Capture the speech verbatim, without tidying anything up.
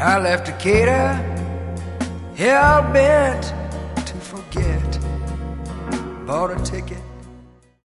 I left Decatur, hell bent to forget. Bought a ticket